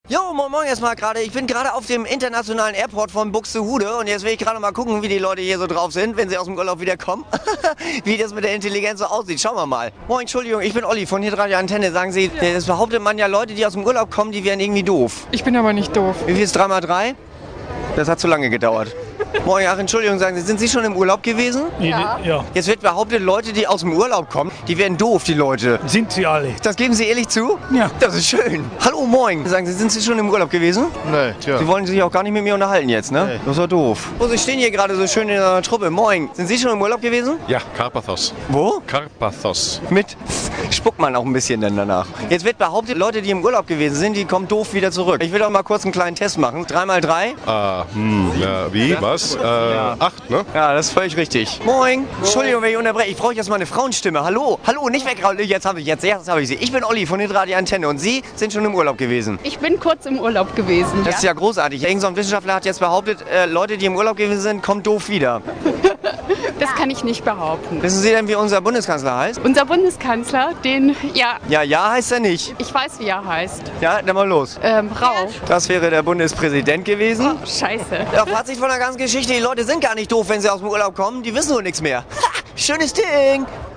Jo, moin moin erstmal gerade. Ich bin gerade auf dem internationalen Airport von Buxtehude und jetzt will ich gerade mal gucken, wie die Leute hier so drauf sind, wenn sie aus dem Urlaub wiederkommen. Wie das mit der Intelligenz so aussieht. Schauen wir mal. Moin, Entschuldigung, ich bin Olli von Hitradio Antenne. Sagen Sie, das behauptet man ja, Leute, die aus dem Urlaub kommen, die wären irgendwie doof. Ich bin aber nicht doof. Wie viel ist 3x3? Das hat zu lange gedauert. Moin, ach, Entschuldigung, sagen Sie, sind Sie schon im Urlaub gewesen? Ja. Jetzt wird behauptet, Leute, die aus dem Urlaub kommen, die werden doof, die Leute. Sind sie alle? Das geben Sie ehrlich zu? Ja. Das ist schön. Hallo, moin. Sagen Sie, sind Sie schon im Urlaub gewesen? Nee, tja. Sie wollen sich auch gar nicht mit mir unterhalten jetzt, ne? Nee. Das ist doch doof. Oh, Sie stehen hier gerade so schön in einer Truppe. Moin. Sind Sie schon im Urlaub gewesen? Ja, Karpathos. Wo? Karpathos. Mit spuckt man auch ein bisschen dann danach. Jetzt wird behauptet, Leute, die im Urlaub gewesen sind, die kommen doof wieder zurück. Ich will doch mal kurz einen kleinen Test machen. 3x3? Ja, wie? Was? 8, ne? Ja, das ist völlig richtig. Moin. Entschuldigung, wenn ich unterbreche. Ich brauche jetzt mal eine Frauenstimme. Hallo. Hallo, nicht wegrauen. Jetzt habe ich sie. Ich bin Olli von Hitradio Antenne und Sie sind schon im Urlaub gewesen. Ich bin kurz im Urlaub gewesen. Das ist ja großartig. Irgend so ein Wissenschaftler hat jetzt behauptet, Leute, die im Urlaub gewesen sind, kommen doof wieder. Das kann ich nicht behaupten. Wissen Sie denn, wie unser Bundeskanzler heißt? Unser Bundeskanzler, Ja heißt er nicht. ich weiß, wie er heißt. Ja, dann mal los. Rau. Das wäre der Bundespräsident gewesen. Scheiße. Ja, Fazit von der ganzen Geschichte, die Leute sind gar nicht doof, wenn sie aus dem Urlaub kommen. Die wissen nur nichts mehr. Ha, schönes Ding.